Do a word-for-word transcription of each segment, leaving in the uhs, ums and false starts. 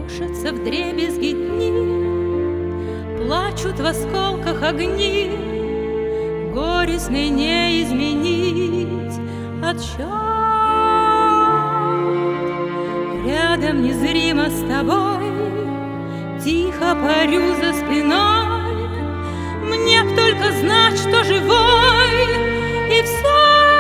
крошатся вдребезги дни, плачут в осколках огни, горестный не изменить отсчет. Рядом незримо с тобой тихо парю за спиной, мне б только знать, что живой, и все.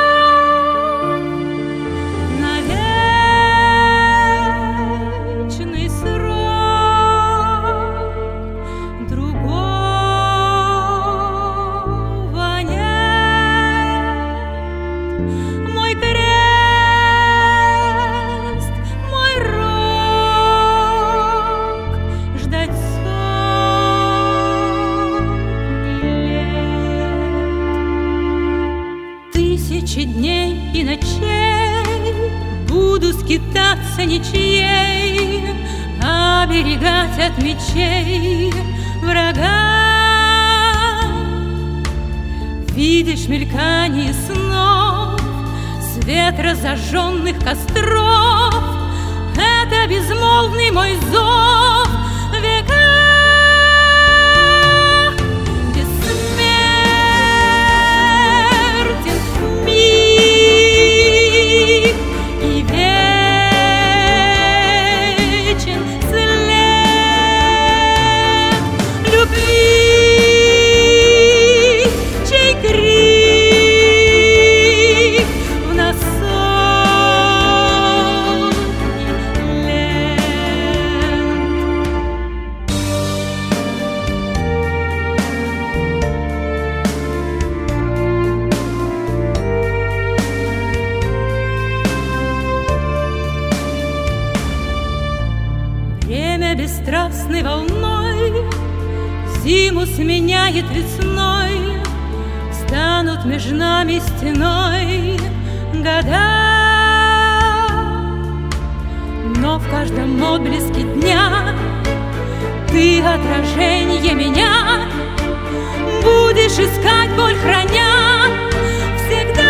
Тысячи дней и ночей буду скитаться ничьей, оберегать от мечей врага. Видишь мелькание снов, свет разожженных костров, это безмолвный мой зов века. Бесстрастной волной зиму сменяет весной, станут между нами стеной года. Но в каждом отблеске дня ты отражение меня, будешь искать боль храня всегда.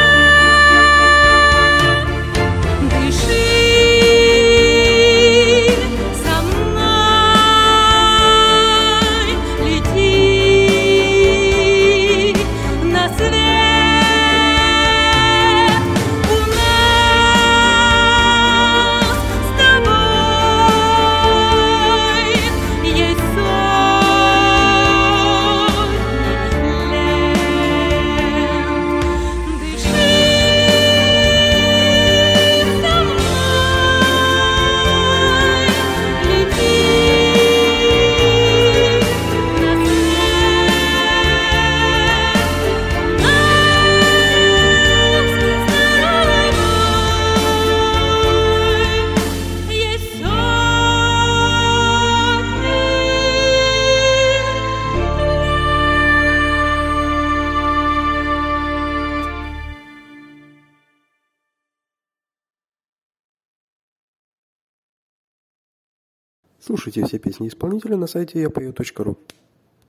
Слушайте все песни исполнителя на сайте я пою точка ру.